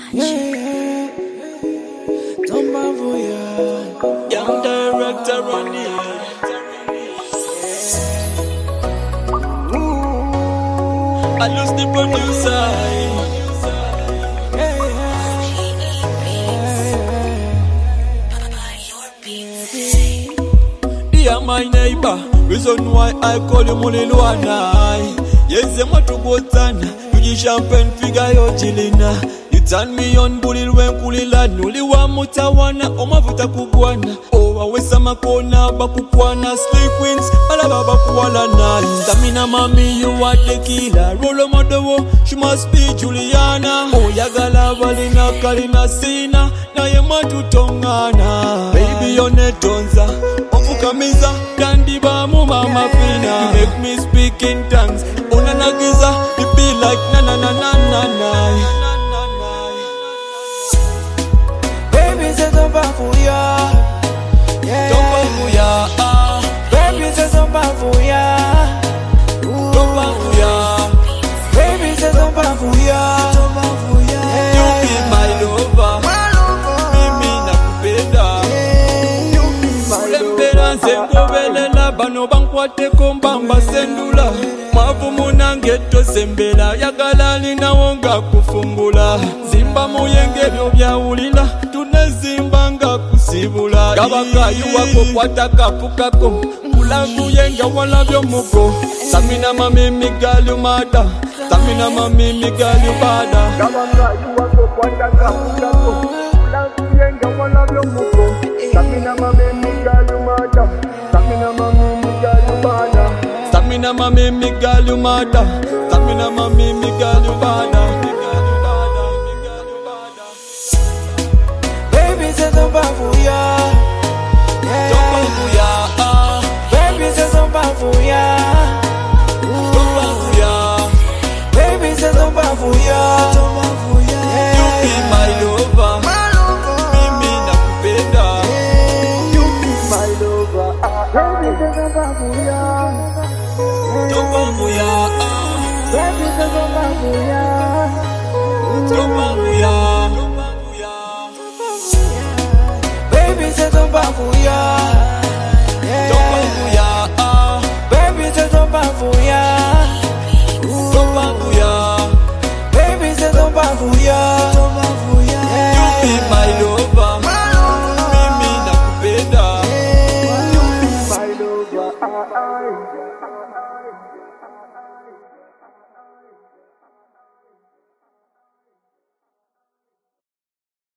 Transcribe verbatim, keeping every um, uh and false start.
Yeah, Tomba Voya, young director on the I lost the producer. Dear my neighbor, reason why I call you Mulilwana. Yes, I'm to go tan. You champagne figure yo jilina. You turn me on bulil when kulila. Nuli wa mutawana, omavuta kubwana. Oh, awesa makona bakukwana. Slay queens, balaba bakuwala na. Tamina mami, you are the killer. Rolo modewo, she must be Juliana. Oh, yagala balina kalina sina. Na yema tutongana. Baby, you're netonza. Ofukamiza, dandiba mu mama fina. You make me speak in tongues. Unanagiza, it be like na na na na na na. Baby, say Tomba Voya, yeah. Tomba Voya, ah. Baby, say Tomba Voya, Tomba Voya. Baby, say Tomba Voya, Tomba Voya. You be my lover, mimi nakupenda. You be my Ulembera nzengobelela bano bankwate kombamba sendula. Mavu munangeto sembela yagala lina wonga kufungula. Zimba muyenge byo byawulila tunezimba nga kusibula. Kabaka yuwako kwata kapukako kulavu yenga wala byo muko. Samina mami migalu mada, Samina mami migalu bada. Kabaka yuwako kwata kapukako kulavu yenga wala byo muko. Samina mami migalu mada, Samina mami migalu bada. Samina mami migalu mada, Samina mami migalu bada. Baby, say Tomba Voya, yeah. Tomba Voya, ah. Baby, say Tomba Voya, Tomba Voya. Baby, say Tomba Voya, Tomba